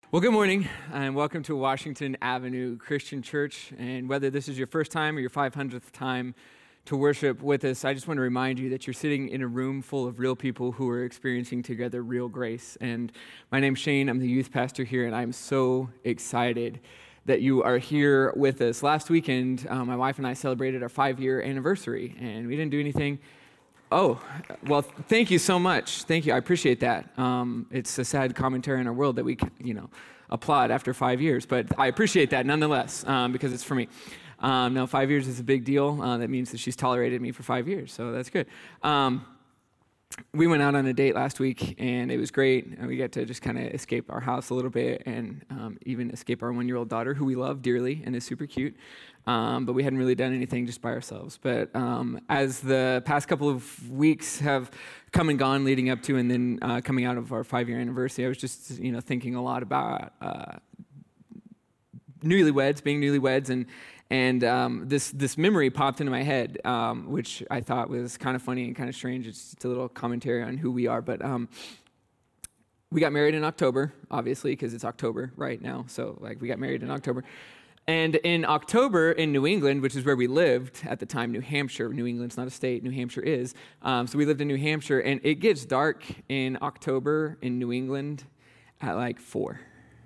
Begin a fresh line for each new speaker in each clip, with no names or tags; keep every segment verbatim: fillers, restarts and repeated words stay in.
Well, good morning, and welcome to Washington Avenue Christian Church. And whether this is your first time or your five hundredth time to worship with us, I just want to remind you that you're sitting in a room full of real people who are experiencing together real grace. And my name's Shane. I'm the youth pastor here, and I'm so excited that you are here with us. Last weekend, uh, my wife and I celebrated our five-year anniversary, and we didn't do anything. Oh, well, thank you so much. Thank you. I appreciate that. Um, it's a sad commentary in our world that we, you know, applaud after five years, but I appreciate that nonetheless um, because it's for me. Um, now, five years is a big deal. Uh, that means that she's tolerated me for five years, so that's good. Um, we went out on a date last week, and it was great. And we got to just kind of escape our house a little bit and um, even escape our one-year-old daughter, who we love dearly and is super cute. Um, but we hadn't really done anything just by ourselves. But um, as the past couple of weeks have come and gone leading up to and then uh, coming out of our five-year anniversary, I was just, you know, thinking a lot about uh, newlyweds, being newlyweds, and and um, this this memory popped into my head, um, which I thought was kind of funny and kind of strange. It's just a little commentary on who we are. But um, we got married in October, obviously, because it's October right now. So like we got married in October. And in October in New England, which is where we lived at the time, New Hampshire. New England's not a state, New Hampshire is. Um, so we lived in New Hampshire, and it gets dark in October in New England at like four.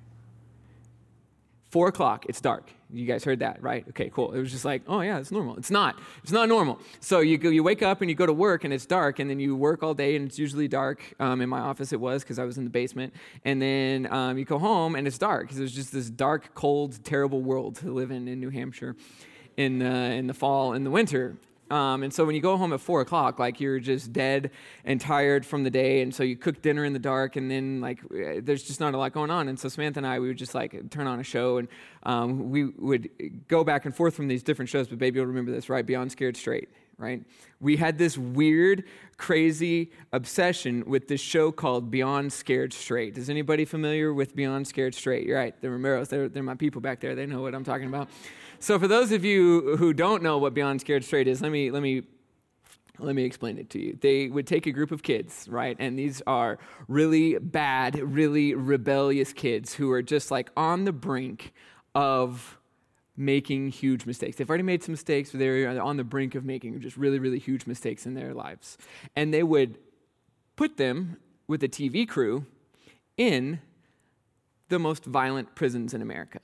Four o'clock, it's dark. You guys heard that, right? Okay, cool. It was just like, oh yeah, it's normal. It's not. It's not normal. So you go, you wake up and you go to work and it's dark, and then you work all day and it's usually dark. Um, in my office it was because I was in the basement. And then um, you go home and it's dark because it was just this dark, cold, terrible world to live in in New Hampshire in the, in the fall and the winter. Um, and so when you go home at four o'clock, like you're just dead and tired from the day, and so you cook dinner in the dark, and then like there's just not a lot going on. And so Samantha and I, we would just like turn on a show, and um, we would go back and forth from these different shows. But baby, you'll remember this, right? Beyond Scared Straight, right? We had this weird, crazy obsession with this show called Beyond Scared Straight. Is anybody familiar with Beyond Scared Straight? You're right, the Romeros, they're, they're my people back there. They know what I'm talking about. So for those of you who don't know what Beyond Scared Straight is, let me let me let me explain it to you. They would take a group of kids, right? And these are really bad, really rebellious kids who are just like on the brink of making huge mistakes. They've already made some mistakes, but they're on the brink of making just really, really huge mistakes in their lives. And they would put them with a T V crew in the most violent prisons in America.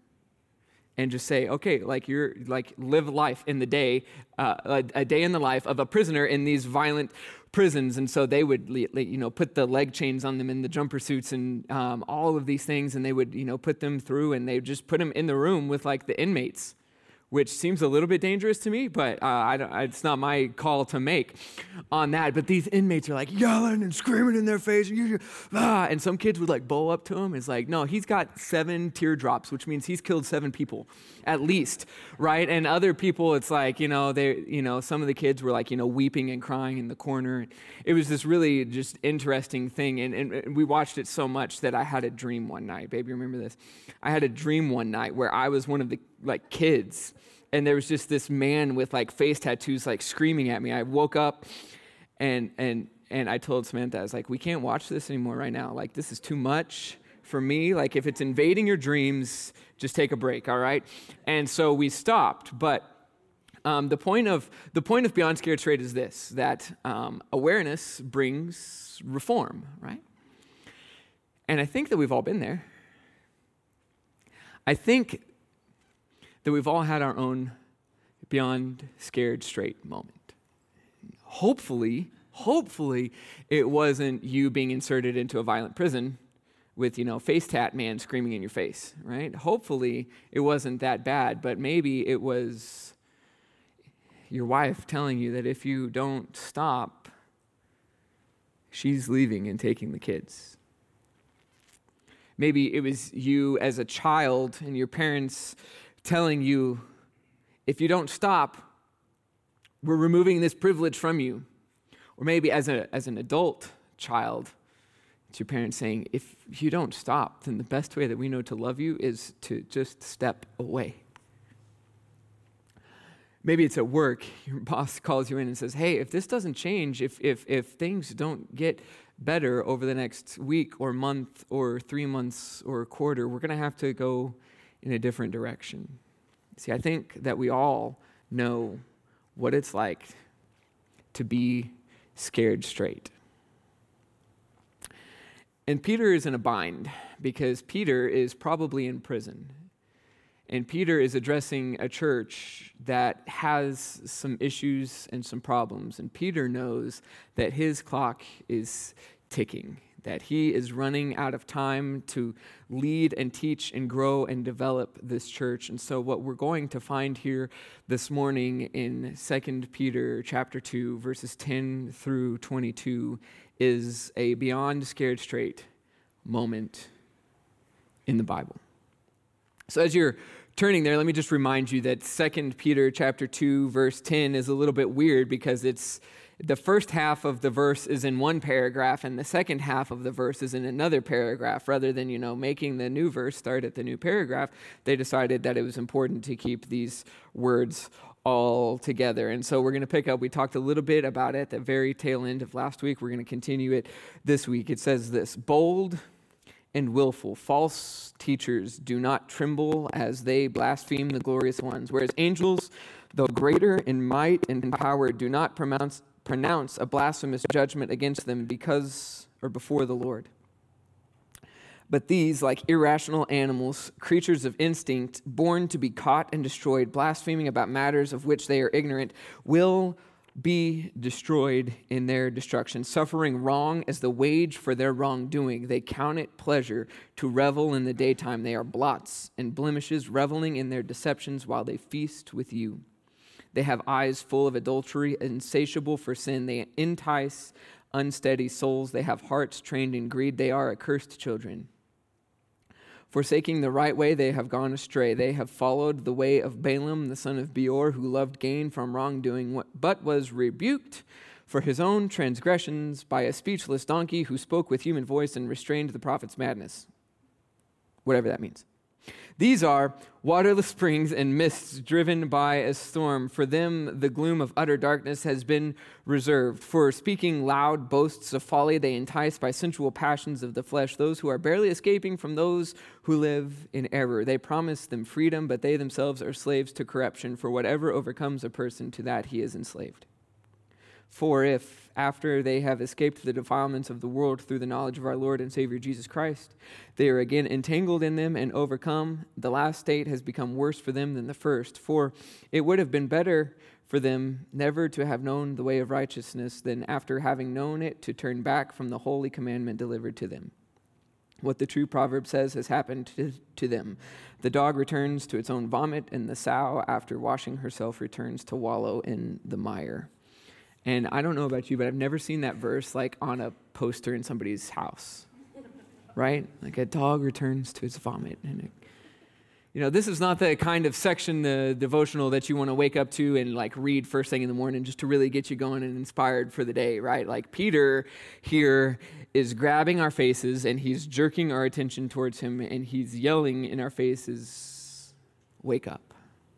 And just say, okay, like you're like live life in the day, uh, a, a day in the life of a prisoner in these violent prisons. And so they would, you know, put the leg chains on them and the jumper suits and um, all of these things, and they would, you know, put them through, and they would just put them in the room with like the inmates, which seems a little bit dangerous to me, but uh, I don't, it's not my call to make on that. But these inmates are like yelling and screaming in their face, and, ah, and some kids would like bow up to him. It's like, no, he's got seven teardrops, which means he's killed seven people at least, right? And other people, it's like, you know, they, you know, some of the kids were like, you know, weeping and crying in the corner. It was this really just interesting thing, and, and we watched it so much that I had a dream one night. Baby, remember this? I had a dream one night where I was one of the like kids, and there was just this man with like face tattoos like screaming at me. I woke up and and and I told Samantha, I was like, we can't watch this anymore right now. Like, this is too much for me. Like, if it's invading your dreams, just take a break, all right? And so we stopped. But um, the point of the point of Beyond Scared Straight is this, that um, awareness brings reform, right? And I think that we've all been there. I think that we've all had our own Beyond Scared Straight moment. Hopefully, hopefully it wasn't you being inserted into a violent prison with, you know, face tat man screaming in your face, right? Hopefully it wasn't that bad, but maybe it was your wife telling you that if you don't stop, she's leaving and taking the kids. Maybe it was you as a child and your parents telling you, if you don't stop, we're removing this privilege from you. Or maybe as a as an adult child, it's your parents saying, if you don't stop, then the best way that we know to love you is to just step away. Maybe it's at work, your boss calls you in and says, hey, if this doesn't change, if if if things don't get better over the next week or month or three months or a quarter, we're going to have to go in a different direction. See, I think that we all know what it's like to be scared straight. And Peter is in a bind because Peter is probably in prison. And Peter is addressing a church that has some issues and some problems. And Peter knows that his clock is ticking, that he is running out of time to lead and teach and grow and develop this church. And so what we're going to find here this morning in Second Peter chapter two, verses ten through twenty-two, is a beyond scared straight moment in the Bible. So as you're turning there, let me just remind you that Second Peter chapter two, verse ten is a little bit weird because it's the first half of the verse is in one paragraph and the second half of the verse is in another paragraph. Rather than, you know, making the new verse start at the new paragraph, they decided that it was important to keep these words all together. And so we're going to pick up, we talked a little bit about it at the very tail end of last week. We're going to continue it this week. It says this: bold and willful, false teachers do not tremble as they blaspheme the glorious ones, whereas angels, though greater in might and in power, do not pronounce, pronounce a blasphemous judgment against them because or before the Lord. But these, like irrational animals, creatures of instinct, born to be caught and destroyed, blaspheming about matters of which they are ignorant, will be destroyed in their destruction, suffering wrong as the wage for their wrongdoing. They count it pleasure to revel in the daytime. They are blots and blemishes, reveling in their deceptions while they feast with you. They have eyes full of adultery, insatiable for sin. They entice unsteady souls. They have hearts trained in greed. They are accursed children. Forsaking the right way, they have gone astray. They have followed the way of Balaam, the son of Beor, who loved gain from wrongdoing, but was rebuked for his own transgressions by a speechless donkey who spoke with human voice and restrained the prophet's madness. Whatever that means. These are waterless springs and mists driven by a storm. For them, the gloom of utter darkness has been reserved. For speaking loud boasts of folly, they entice by sensual passions of the flesh those who are barely escaping from those who live in error. They promise them freedom, but they themselves are slaves to corruption. For whatever overcomes a person, to that he is enslaved. For if, after they have escaped the defilements of the world through the knowledge of our Lord and Savior Jesus Christ, they are again entangled in them and overcome, the last state has become worse for them than the first. For it would have been better for them never to have known the way of righteousness than after having known it to turn back from the holy commandment delivered to them. What the true proverb says has happened to, to them. The dog returns to its own vomit, and the sow, after washing herself, returns to wallow in the mire. And I don't know about you, but I've never seen that verse like on a poster in somebody's house, right? Like a dog returns to its vomit. And it, you know, this is not the kind of section, the devotional that you want to wake up to and like read first thing in the morning just to really get you going and inspired for the day, right? Like Peter here is grabbing our faces and he's jerking our attention towards him and he's yelling in our faces, wake up.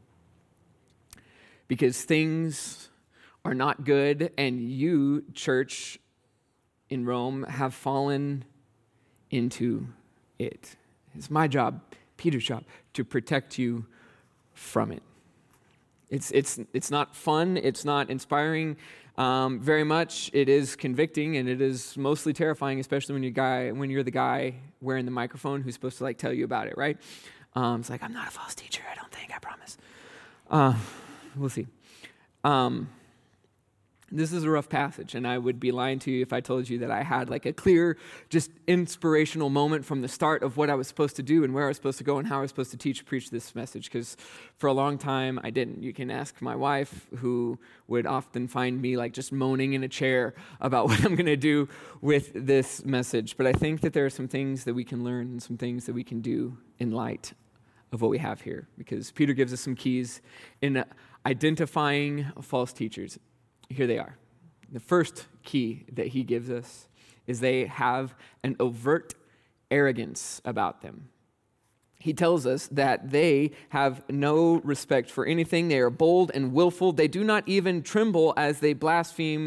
Because things are not good, and you, church in Rome, have fallen into it. It's my job, Peter's job, to protect you from it. It's it's it's not fun. It's not inspiring um, very much. It is convicting, and it is mostly terrifying, especially when you're guy when you're the guy wearing the microphone who's supposed to like tell you about it, right? Um, it's like, I'm not a false teacher. I don't think. I promise. Uh, we'll see. Um, This is a rough passage, and I would be lying to you if I told you that I had like a clear, just inspirational moment from the start of what I was supposed to do and where I was supposed to go and how I was supposed to teach, preach this message, because for a long time I didn't. You can ask my wife, who would often find me like just moaning in a chair about what I'm going to do with this message. But I think that there are some things that we can learn and some things that we can do in light of what we have here, because Peter gives us some keys in identifying false teachers. Here they are. The first key that he gives us is they have an overt arrogance about them. He tells us that they have no respect for anything. They are bold and willful. They do not even tremble as they blaspheme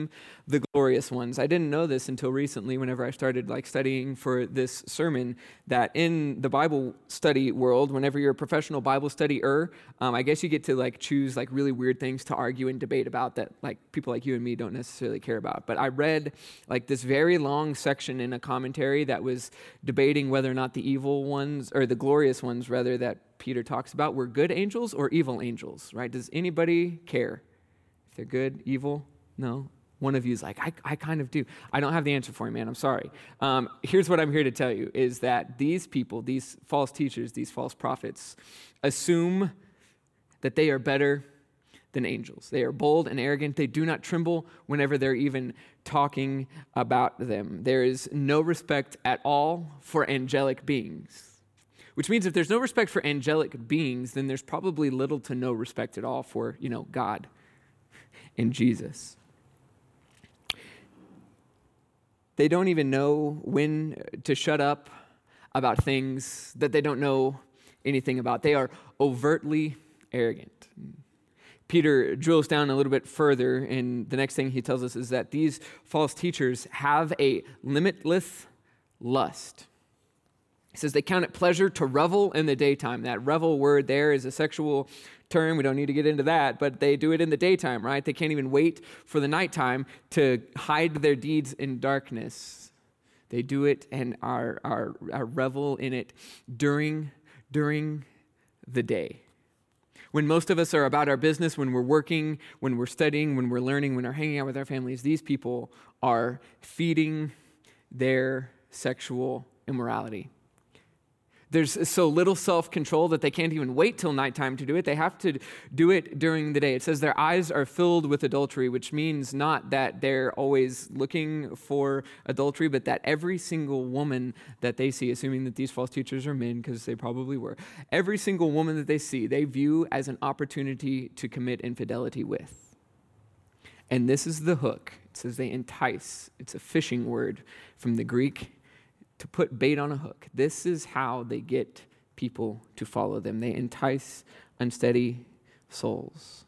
the glorious ones. I didn't know this until recently whenever I started like studying for this sermon, that in the Bible study world, whenever you're a professional Bible studier, um, I guess you get to like choose like really weird things to argue and debate about that like people like you and me don't necessarily care about. But I read like this very long section in a commentary that was debating whether or not the evil ones, or the glorious ones rather, that Peter talks about were good angels or evil angels, right? Does anybody care if they're good, evil? No? One of you is like, I, I kind of do. I don't have the answer for you, man. I'm sorry. Um, here's what I'm here to tell you, is that these people, these false teachers, these false prophets, assume that they are better than angels. They are bold and arrogant. They do not tremble whenever they're even talking about them. There is no respect at all for angelic beings, which means if there's no respect for angelic beings, then there's probably little to no respect at all for, you know, God and Jesus. They don't even know when to shut up about things that they don't know anything about. They are overtly arrogant. Peter drills down a little bit further, and the next thing he tells us is that these false teachers have a limitless lust. He says they count it pleasure to revel in the daytime. That revel word there is a sexual term. We don't need to get into that, but they do it in the daytime, right? They can't even wait for the nighttime to hide their deeds in darkness. They do it and are, are, are revel in it during, during the day. When most of us are about our business, when we're working, when we're studying, when we're learning, when we're hanging out with our families, these people are feeding their sexual immorality. There's so little self-control that they can't even wait till nighttime to do it. They have to do it during the day. It says their eyes are filled with adultery, which means not that they're always looking for adultery, but that every single woman that they see, assuming that these false teachers are men, because they probably were, every single woman that they see, they view as an opportunity to commit infidelity with. And this is the hook. It says they entice. It's a fishing word from the Greek, to put bait on a hook. This is how they get people to follow them. They entice unsteady souls.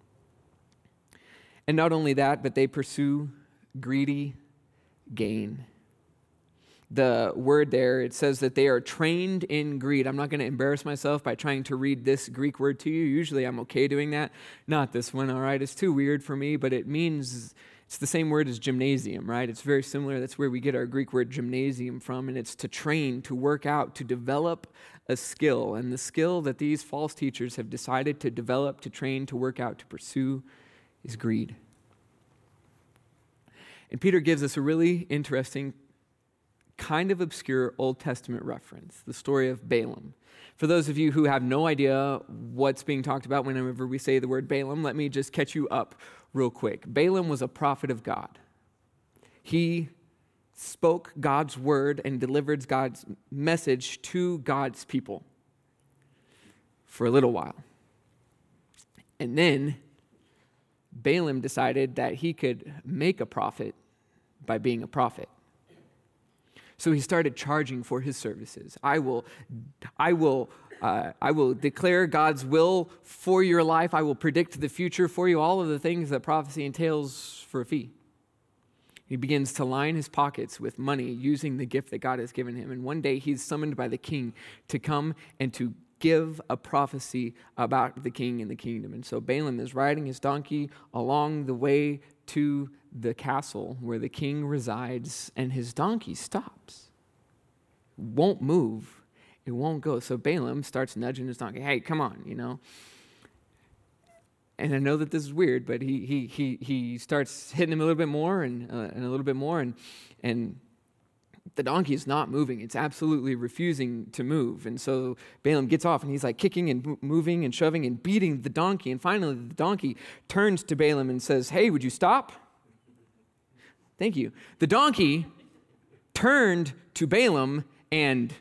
And not only that, but they pursue greedy gain. The word there, it says that they are trained in greed. I'm not going to embarrass myself by trying to read this Greek word to you. Usually I'm okay doing that. Not this one, all right? It's too weird for me, but it means... It's the same word as gymnasium, right? It's very similar. That's where we get our Greek word gymnasium from, and it's to train, to work out, to develop a skill. And the skill that these false teachers have decided to develop, to train, to work out, to pursue is greed. And Peter gives us a really interesting, kind of obscure Old Testament reference, the story of Balaam. For those of you who have no idea what's being talked about whenever we say the word Balaam, let me just catch you up real quick. Balaam was a prophet of God. He spoke God's word and delivered God's message to God's people for a little while. And then Balaam decided that he could make a profit by being a prophet. So he started charging for his services. I will, I will, uh, I will declare God's will for your life. I will predict the future for you. All of the things that prophecy entails for a fee. He begins to line his pockets with money using the gift that God has given him. And one day he's summoned by the king to come and to give a prophecy about the king and the kingdom. And so Balaam is riding his donkey along the way to the castle where the king resides, and his donkey stops. Won't move. It won't go. So Balaam starts nudging his donkey. Hey, come on, you know. And I know that this is weird, but he he he he starts hitting him a little bit more and uh, and a little bit more, and and the donkey is not moving. It's absolutely refusing to move. And so Balaam gets off, and he's like kicking and moving and shoving and beating the donkey. And finally, the donkey turns to Balaam and says, "Hey, would you stop?" Thank you. The donkey turned to Balaam and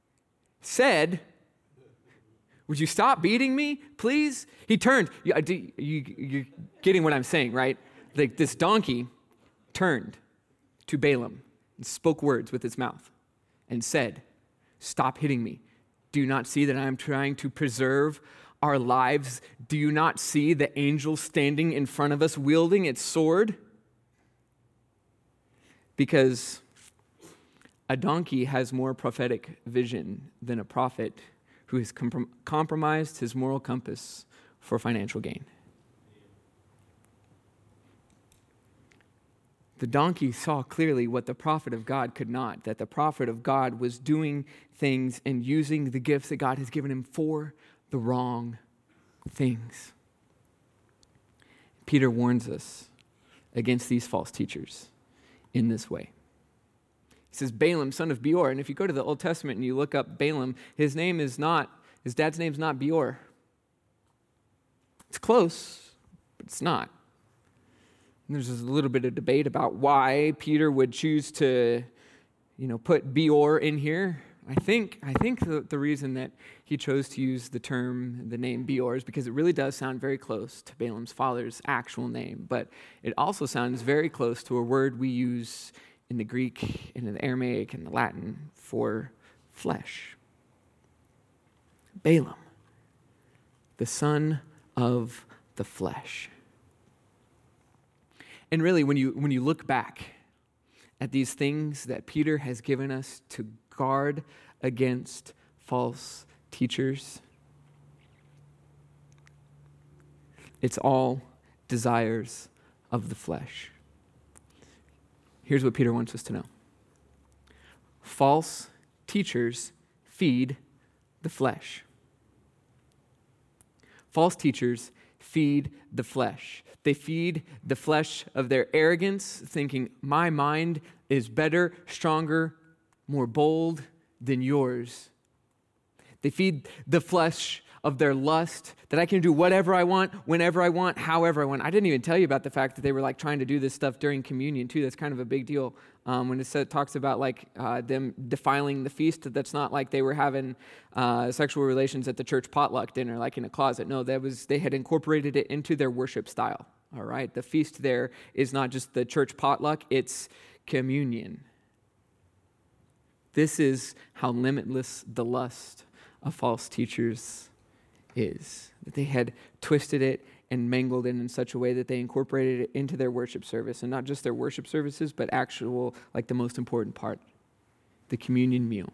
said, "Would you stop beating me, please?" He turned. You, you, you're getting what I'm saying, right? Like this donkey turned to Balaam and spoke words with its mouth and said, "Stop hitting me. Do you not see that I am trying to preserve our lives? Do you not see the angel standing in front of us wielding its sword?" Because a donkey has more prophetic vision than a prophet who has comprom- compromised his moral compass for financial gain. The donkey saw clearly what the prophet of God could not, that the prophet of God was doing things and using the gifts that God has given him for the wrong things. Peter warns us against these false teachers in this way. He says, Balaam, son of Beor. And if you go to the Old Testament and you look up Balaam, his name is not, his dad's name's not Beor. It's close, but it's not. And there's a little bit of debate about why Peter would choose to, you know, put Beor in here. I think I think the, the reason that he chose to use the term, the name Beor, is because it really does sound very close to Balaam's father's actual name. But it also sounds very close to a word we use in the Greek, in the Aramaic, and the Latin for flesh. Balaam, the son of the flesh. And really, when you when you look back at these things that Peter has given us to guard against false teachers, it's all desires of the flesh. Here's what Peter wants us to know. False teachers feed the flesh. False teachers feed the flesh. They feed the flesh of their arrogance, thinking, my mind is better, stronger, more bold than yours. They feed the flesh of their lust, that I can do whatever I want, whenever I want, however I want. I didn't even tell you about the fact that they were like trying to do this stuff during communion too. That's kind of a big deal. Um, when it says, talks about like uh, them defiling the feast, that's not like they were having uh, sexual relations at the church potluck dinner, like in a closet. No, that was they had incorporated it into their worship style. All right, the feast there is not just the church potluck; it's communion. This is how limitless the lust of false teachers is. That they had twisted it and mangled it in such a way that they incorporated it into their worship service, and not just their worship services, but actual, like the most important part, the communion meal.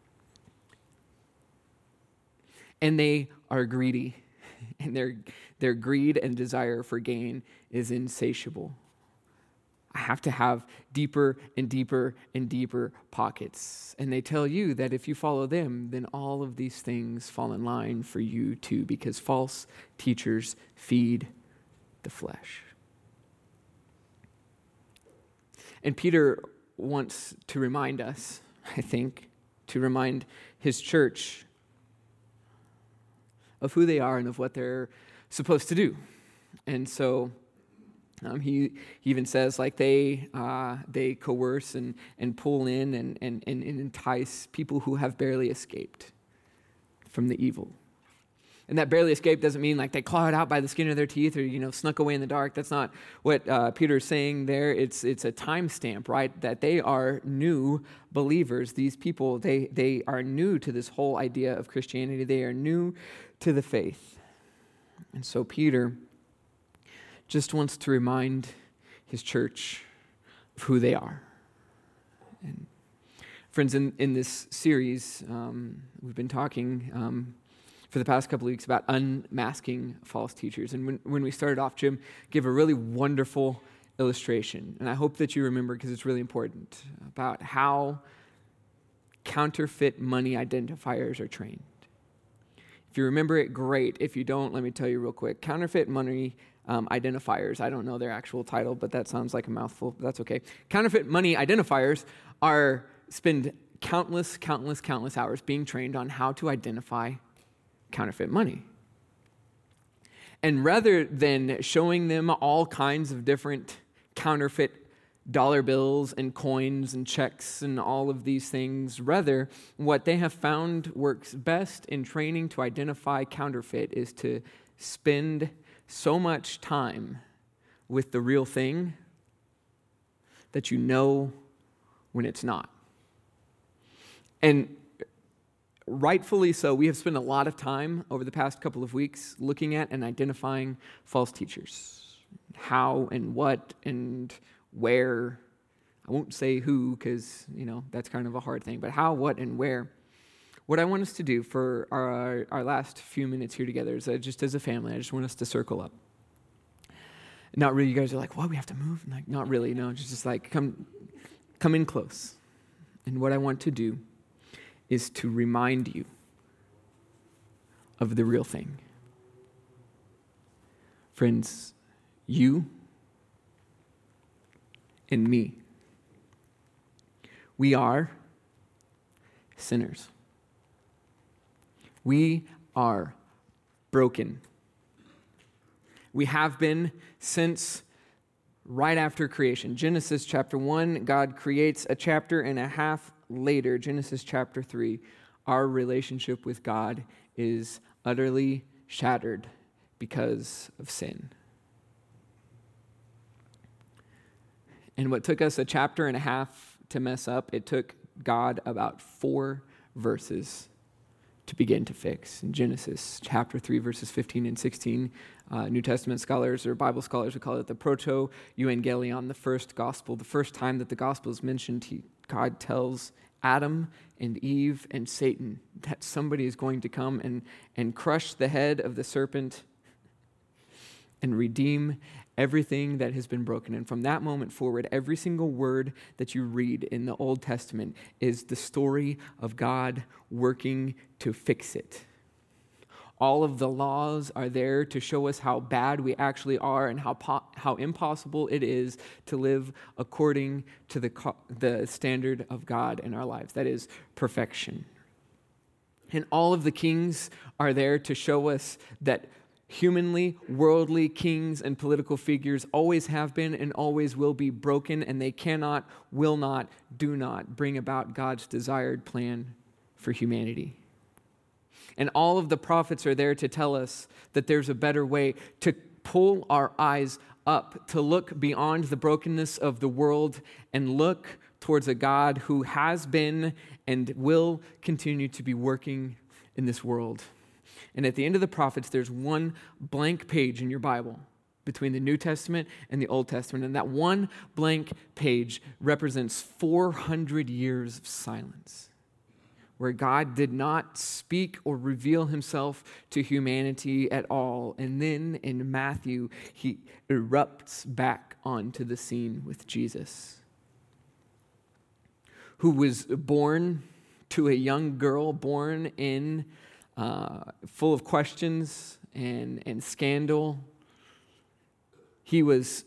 And they are greedy, and their their greed and desire for gain is insatiable. I have to have deeper and deeper and deeper pockets. And they tell you that if you follow them, then all of these things fall in line for you too, because false teachers feed the flesh. And Peter wants to remind us, I think, to remind his church of who they are and of what they're supposed to do. And so Um, he, he even says like they uh, they coerce and, and pull in and, and, and entice people who have barely escaped from the evil. And that barely escaped doesn't mean like they clawed out by the skin of their teeth or, you know, snuck away in the dark. That's not what uh, Peter's saying there. It's it's a timestamp, right? That they are new believers. These people, they they are new to this whole idea of Christianity. They are new to the faith. And so Peter just wants to remind his church of who they are. And friends, in, in this series, um, we've been talking um, for the past couple of weeks about unmasking false teachers. And when, when we started off, Jim gave a really wonderful illustration. And I hope that you remember, because it's really important, about how counterfeit money identifiers are trained. If you remember it, great. If you don't, let me tell you real quick. Counterfeit money um, identifiers, I don't know their actual title, but that sounds like a mouthful. But that's okay. Counterfeit money identifiers are spend countless, countless, countless hours being trained on how to identify counterfeit money. And rather than showing them all kinds of different counterfeit dollar bills and coins and checks and all of these things, rather, what they have found works best in training to identify counterfeit is to spend so much time with the real thing that you know when it's not. And rightfully so, we have spent a lot of time over the past couple of weeks looking at and identifying false teachers. How and what and where. I won't say who because, you know, that's kind of a hard thing, but how, what, and where. What I want us to do for our, our last few minutes here together is that just as a family, I just want us to circle up. Not really, you guys are like, what, we have to move? Like, not really, no, just, just like come, come in close. And what I want to do is to remind you of the real thing. Friends, you and me, we are sinners. We are broken. We have been since right after creation. Genesis chapter one, God creates. A chapter and a half later, Genesis chapter three, our relationship with God is utterly shattered because of sin. And what took us a chapter and a half to mess up, it took God about four verses to begin to fix. In Genesis chapter three, verses fifteen and sixteen, uh, New Testament scholars or Bible scholars would call it the proto-evangelion, the first gospel. The first time that the gospel is mentioned, he, God tells Adam and Eve and Satan that somebody is going to come and, and crush the head of the serpent and redeem everything that has been broken. And from that moment forward, every single word that you read in the Old Testament is the story of God working to fix it. All of the laws are there to show us how bad we actually are and how po- how impossible it is to live according to the co- the standard of God in our lives. That is perfection. And all of the kings are there to show us that humanly, worldly kings and political figures always have been and always will be broken, and they cannot, will not, do not bring about God's desired plan for humanity. And all of the prophets are there to tell us that there's a better way, to pull our eyes up, to look beyond the brokenness of the world and look towards a God who has been and will continue to be working in this world. And at the end of the prophets, there's one blank page in your Bible between the New Testament and the Old Testament. And that one blank page represents four hundred years of silence, where God did not speak or reveal himself to humanity at all. And then in Matthew, he erupts back onto the scene with Jesus, who was born to a young girl, born in Uh, full of questions and, and scandal. He was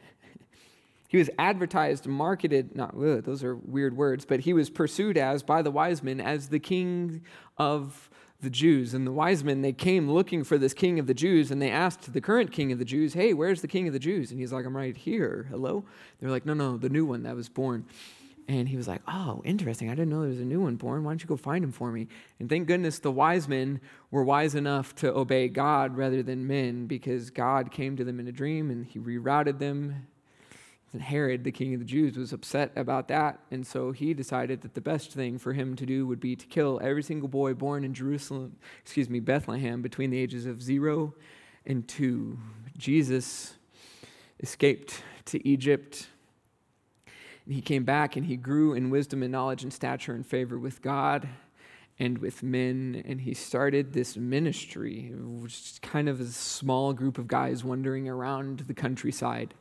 he was advertised, marketed, not ugh, those are weird words, but he was pursued as, by the wise men, as the king of the Jews. And the wise men, they came looking for this king of the Jews, and they asked the current king of the Jews, hey, where's the king of the Jews? And he's like, I'm right here. Hello? They're like, no, no, the new one that was born. And he was like, oh, interesting. I didn't know there was a new one born. Why don't you go find him for me? And thank goodness the wise men were wise enough to obey God rather than men, because God came to them in a dream and he rerouted them. And Herod, the king of the Jews, was upset about that. And so he decided that the best thing for him to do would be to kill every single boy born in Jerusalem, excuse me, Bethlehem, between the ages of zero and two. Jesus escaped to Egypt. And he came back and he grew in wisdom and knowledge and stature and favor with God and with men. And he started this ministry, which is kind of a small group of guys wandering around the countryside.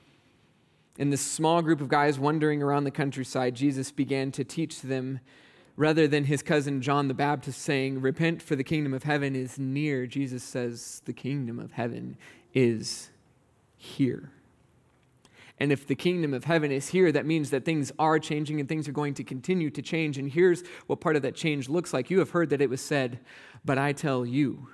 In this small group of guys wandering around the countryside, Jesus began to teach them, rather than his cousin John the Baptist saying, repent for the kingdom of heaven is near. Jesus says the kingdom of heaven is here. And if the kingdom of heaven is here, that means that things are changing and things are going to continue to change. And here's what part of that change looks like. You have heard that it was said, but I tell you.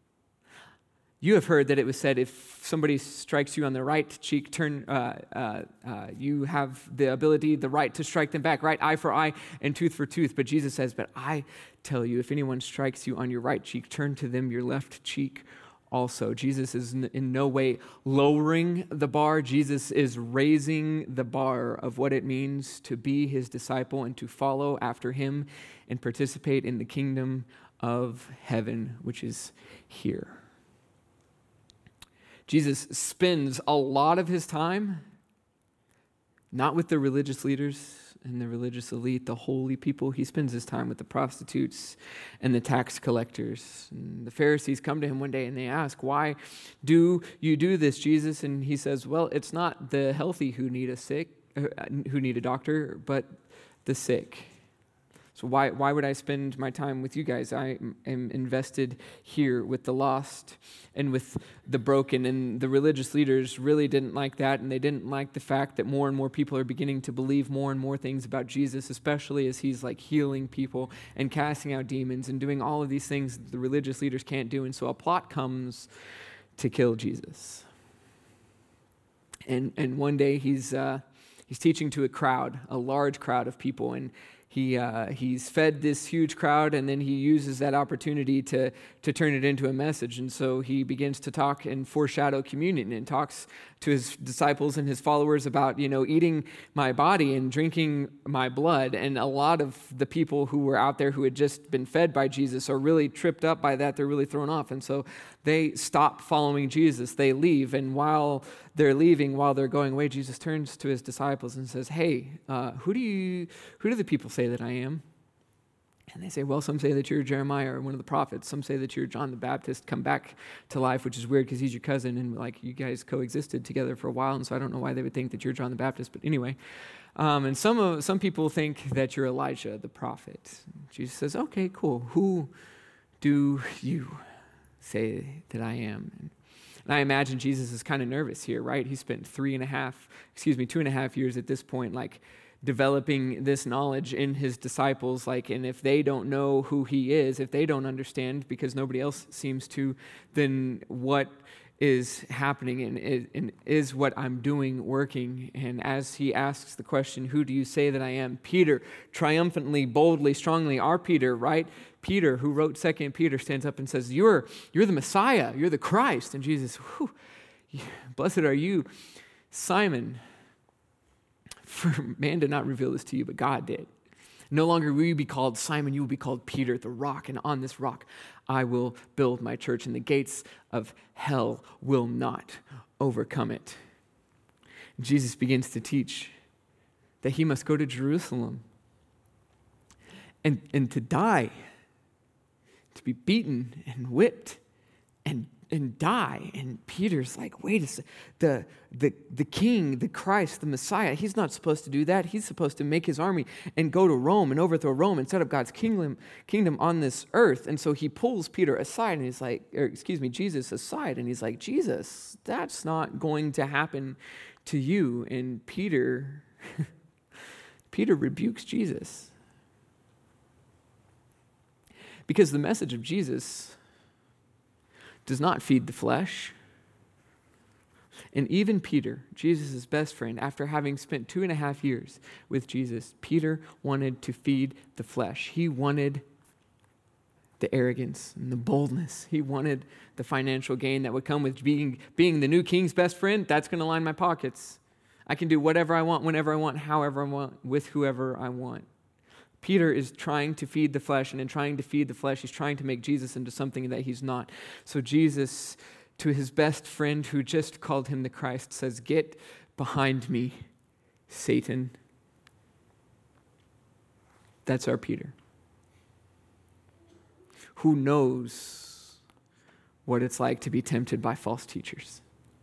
You have heard that it was said, if somebody strikes you on the right cheek, turn. Uh, uh, uh, you have the ability, the right to strike them back, right? Eye for eye and tooth for tooth. But Jesus says, but I tell you, if anyone strikes you on your right cheek, turn to them your left cheek also. Jesus is in no way lowering the bar. Jesus is raising the bar of what it means to be his disciple and to follow after him and participate in the kingdom of heaven, which is here. Jesus spends a lot of his time not with the religious leaders and the religious elite, the holy people. He spends his time with the prostitutes and the tax collectors. And the Pharisees come to him one day and they ask, why do you do this, Jesus? And he says, well, it's not the healthy who need a sick, uh, who need a doctor, but the sick. So why why would I spend my time with you guys? I am invested here with the lost and with the broken. And the religious leaders really didn't like that, and they didn't like the fact that more and more people are beginning to believe more and more things about Jesus, especially as he's like healing people and casting out demons and doing all of these things that the religious leaders can't do. And so a plot comes to kill Jesus. And and one day he's uh, he's teaching to a crowd, a large crowd of people, and He uh, he's fed this huge crowd, and then he uses that opportunity to to turn it into a message. And so he begins to talk and foreshadow communion, and talks to his disciples and his followers about, you know, eating my body and drinking my blood. And a lot of the people who were out there who had just been fed by Jesus are really tripped up by that. They're really thrown off. And so they stop following Jesus. They leave. And while they're leaving, while they're going away, Jesus turns to his disciples and says, hey, uh, who do you, who do the people say that I am? And they say, well, some say that you're Jeremiah or one of the prophets. Some say that you're John the Baptist come back to life, which is weird because he's your cousin, and like you guys coexisted together for a while, and so I don't know why they would think that you're John the Baptist, but anyway. Um, and some of, some people think that you're Elijah, the prophet. Jesus says, okay, cool. Who do you say that I am? And, and I imagine Jesus is kind of nervous here, right? He spent three and a half, excuse me, two and a half years at this point, like, developing this knowledge in his disciples, like, and if they don't know who he is, if they don't understand because nobody else seems to, then what is happening and, and is what I'm doing working? And as he asks the question, who do you say that I am? Peter, triumphantly, boldly, strongly, our Peter, right? Peter, who wrote Second Peter, stands up and says, you're, you're the Messiah, you're the Christ. And Jesus, whew, blessed are you, Simon, for man did not reveal this to you, but God did. No longer will you be called Simon, you will be called Peter, the rock, and on this rock I will build my church, and the gates of hell will not overcome it. Jesus begins to teach that he must go to Jerusalem and, and to die, to be beaten and whipped and and die. And Peter's like, wait a second, the, the, the king, the Christ, the Messiah, he's not supposed to do that. He's supposed to make his army and go to Rome and overthrow Rome and set up God's kingdom, kingdom on this earth. And so he pulls Peter aside and he's like, or excuse me, Jesus aside. And he's like, Jesus, that's not going to happen to you. And Peter, Peter rebukes Jesus. Because the message of Jesus does not feed the flesh. And even Peter, Jesus' best friend, after having spent two and a half years with Jesus, Peter wanted to feed the flesh. He wanted the arrogance and the boldness. He wanted the financial gain that would come with being, being the new king's best friend. That's going to line my pockets. I can do whatever I want, whenever I want, however I want, with whoever I want. Peter is trying to feed the flesh, and in trying to feed the flesh, he's trying to make Jesus into something that he's not. So Jesus, to his best friend who just called him the Christ, says, get behind me, Satan. That's our Peter, who knows what it's like to be tempted by false teachers,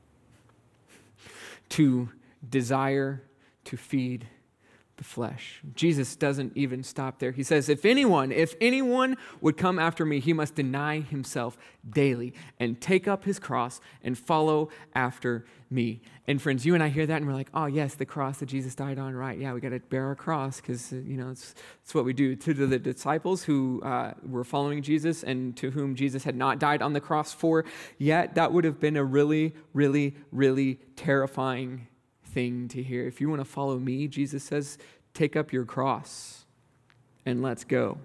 to desire to feed the flesh. Jesus doesn't even stop there. He says, if anyone, if anyone would come after me, he must deny himself daily and take up his cross and follow after me. And friends, you and I hear that and we're like, oh yes, the cross that Jesus died on, right? Yeah, we got to bear our cross because, uh, you know, it's, it's what we do. To the disciples who uh, were following Jesus and to whom Jesus had not died on the cross for yet, that would have been a really, really, really terrifying thing to hear. If you want to follow me, Jesus says, take up your cross and let's go.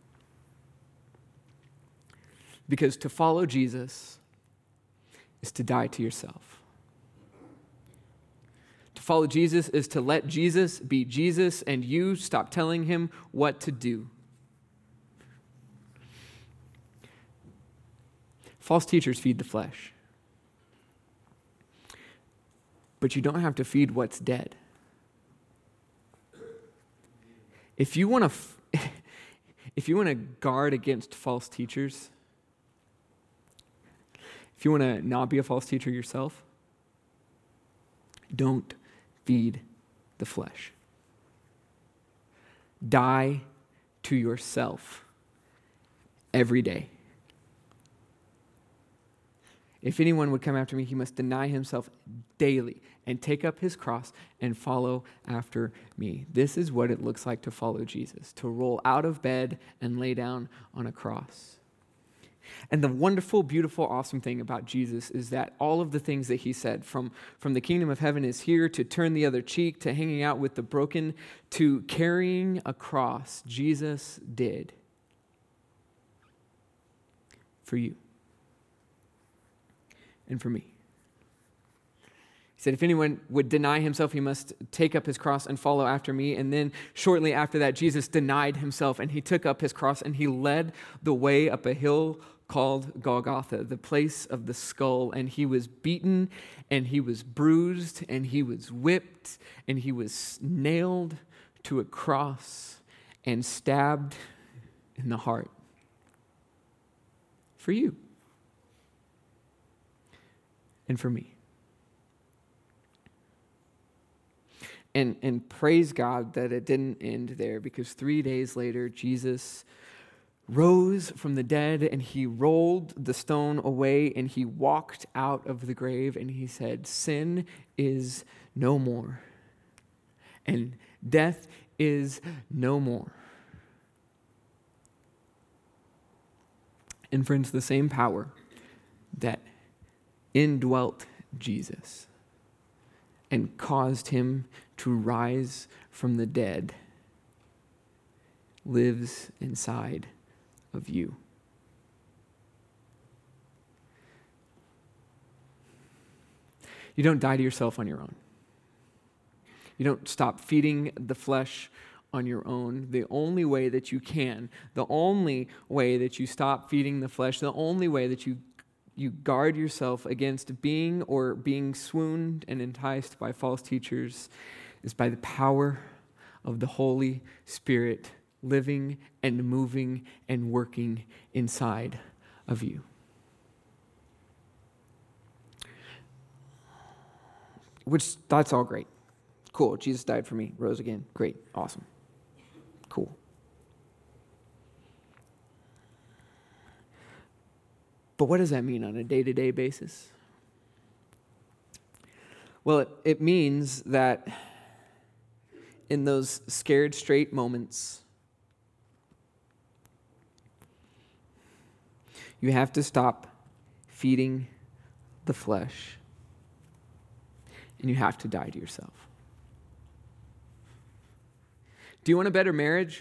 Because to follow Jesus is to die to yourself. To follow Jesus is to let Jesus be Jesus and you stop telling him what to do. False teachers feed the flesh. But you don't have to feed what's dead. If you want to, f- if you want to guard against false teachers, if you want to not be a false teacher yourself, don't feed the flesh. Die to yourself every day. If anyone would come after me, he must deny himself daily and take up his cross and follow after me. This is what it looks like to follow Jesus, to roll out of bed and lay down on a cross. And the wonderful, beautiful, awesome thing about Jesus is that all of the things that he said, from, from the kingdom of heaven is here, to turn the other cheek, to hanging out with the broken, to carrying a cross, Jesus did for you and for me. He said, if anyone would deny himself, he must take up his cross and follow after me. And then shortly after that, Jesus denied himself and he took up his cross and he led the way up a hill called Golgotha, the place of the skull. And he was beaten and he was bruised and he was whipped and he was nailed to a cross and stabbed in the heart for you and for me. And, and praise God that it didn't end there, because three days later, Jesus rose from the dead and he rolled the stone away and he walked out of the grave and he said, sin is no more and death is no more. And friends, the same power that indwelt Jesus and caused him to rise from the dead lives inside of you. You don't die to yourself on your own. You don't stop feeding the flesh on your own. The only way that you can, the only way that you stop feeding the flesh, the only way that you you guard yourself against being or being swooned and enticed by false teachers is by the power of the Holy Spirit living and moving and working inside of you. Which, that's all great. Cool, Jesus died for me, rose again. Great, awesome. Cool. But what does that mean on a day-to-day basis? Well, it, it means that in those scared straight moments, you have to stop feeding the flesh and you have to die to yourself. Do you want a better marriage?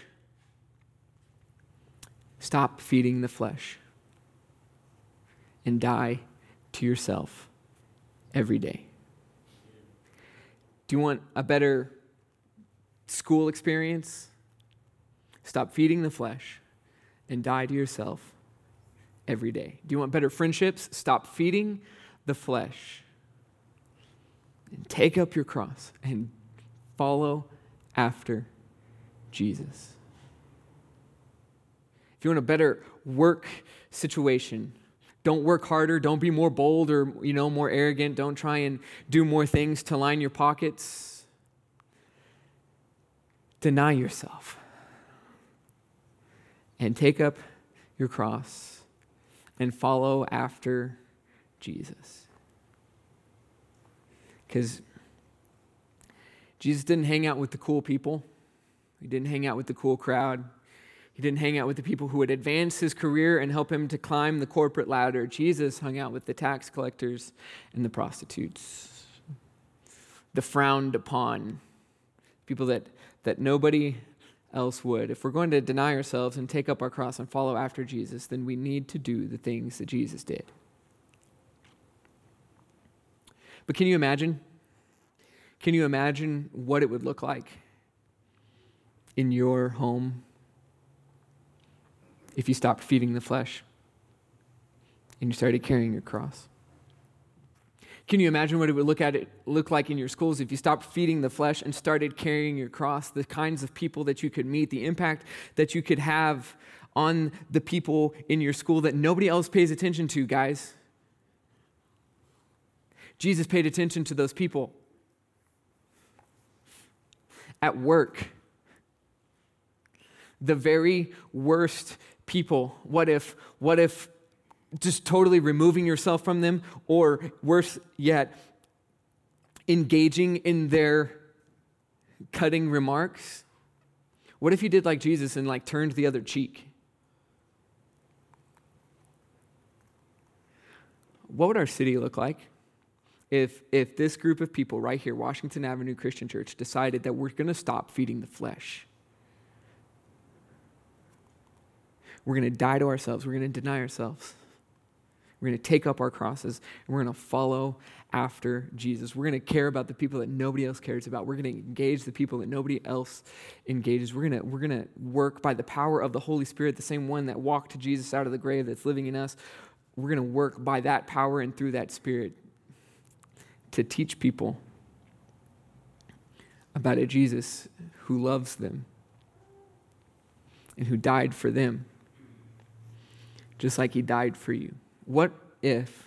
Stop feeding the flesh and die to yourself every day. Do you want a better school experience? Stop feeding the flesh and die to yourself every day. Do you want better friendships? Stop feeding the flesh and take up your cross and follow after Jesus. If you want a better work situation, don't work harder, don't be more bold or, you know, more arrogant, don't try and do more things to line your pockets. Deny yourself and take up your cross and follow after Jesus. Because Jesus didn't hang out with the cool people. He didn't hang out with the cool crowd. He didn't hang out with the people who would advance his career and help him to climb the corporate ladder. Jesus hung out with the tax collectors and the prostitutes, the frowned upon, people that, that nobody else would. If we're going to deny ourselves and take up our cross and follow after Jesus, then we need to do the things that Jesus did. But can you imagine? Can you imagine what it would look like in your home if you stopped feeding the flesh and you started carrying your cross? Can you imagine what it would look at it look like in your schools if you stopped feeding the flesh and started carrying your cross? The kinds of people that you could meet, the impact that you could have on the people in your school that nobody else pays attention to, guys. Jesus paid attention to those people. At work, the very worst people. What if, what if just totally removing yourself from them, or worse yet, engaging in their cutting remarks? What if you did like Jesus and like turned the other cheek? What would our city look like if if this group of people right here, Washington Avenue Christian Church, decided that we're going to stop feeding the flesh? We're going to die to ourselves. We're going to deny ourselves. We're going to take up our crosses, and we're going to follow after Jesus. We're going to care about the people that nobody else cares about. We're going to engage the people that nobody else engages. We're going to, we're going to work by the power of the Holy Spirit, the same one that walked Jesus out of the grave that's living in us. We're going to work by that power and through that Spirit to teach people about a Jesus who loves them and who died for them, just like he died for you. What if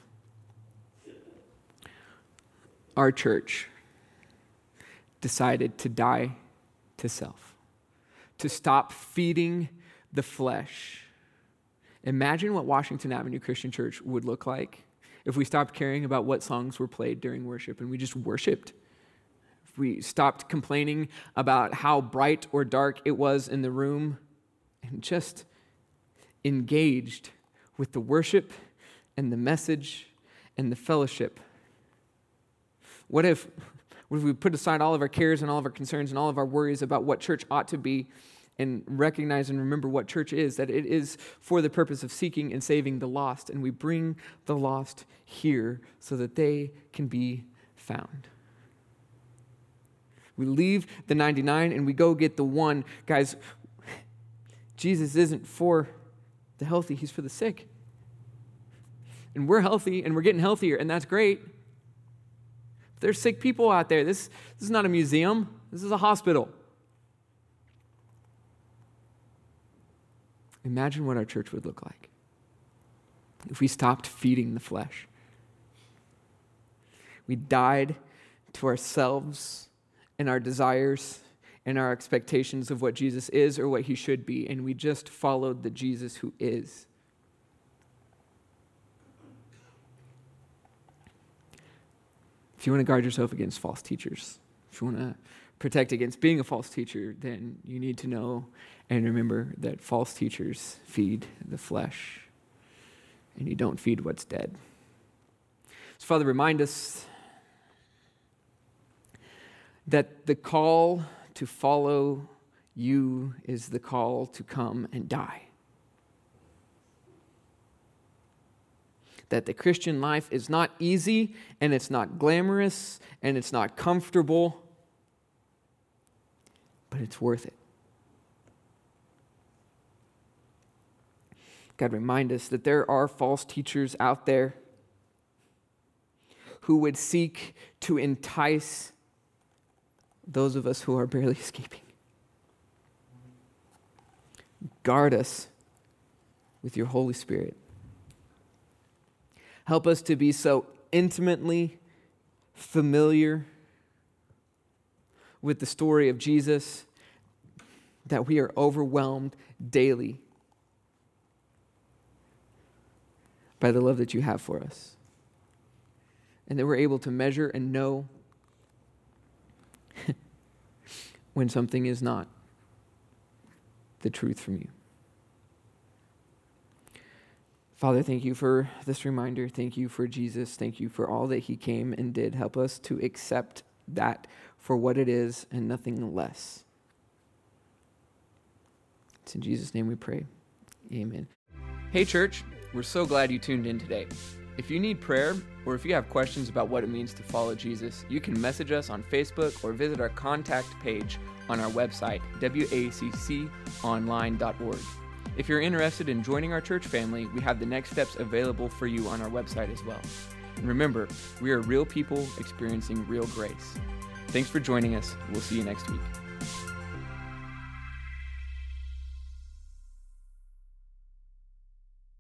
our church decided to die to self, to stop feeding the flesh? Imagine what Washington Avenue Christian Church would look like if we stopped caring about what songs were played during worship and we just worshiped. If we stopped complaining about how bright or dark it was in the room and just engaged with the worship and the message and the fellowship. What if, what if we put aside all of our cares and all of our concerns and all of our worries about what church ought to be and recognize and remember what church is, that it is for the purpose of seeking and saving the lost, and we bring the lost here so that they can be found. We leave the ninety-nine and we go get the one. Guys, Jesus isn't for the healthy, he's for the sick. And we're healthy and we're getting healthier, and that's great. But there's sick people out there. This, this is not a museum. This is a hospital. Imagine what our church would look like if we stopped feeding the flesh. We died to ourselves and our desires and our expectations of what Jesus is or what he should be, and we just followed the Jesus who is. If you want to guard yourself against false teachers, if you want to protect against being a false teacher, then you need to know and remember that false teachers feed the flesh, and you don't feed what's dead. So, Father, remind us that the call to follow you is the call to come and die. That the Christian life is not easy, and it's not glamorous, and it's not comfortable, but it's worth it. God, remind us that there are false teachers out there who would seek to entice those of us who are barely escaping. Guard us with your Holy Spirit. Help us to be so intimately familiar with the story of Jesus that we are overwhelmed daily by the love that you have for us, and that we're able to measure and know when something is not the truth from you. Father, thank you for this reminder. Thank you for Jesus. Thank you for all that he came and did. Help us to accept that for what it is and nothing less. It's in Jesus' name we pray. Amen. Hey, church. We're so glad you tuned in today. If you need prayer, or if you have questions about what it means to follow Jesus, you can message us on Facebook or visit our contact page on our website, w a c c online dot org. If you're interested in joining our church family, we have the next steps available for you on our website as well. And remember, we are real people experiencing real grace. Thanks for joining us. We'll see you next week.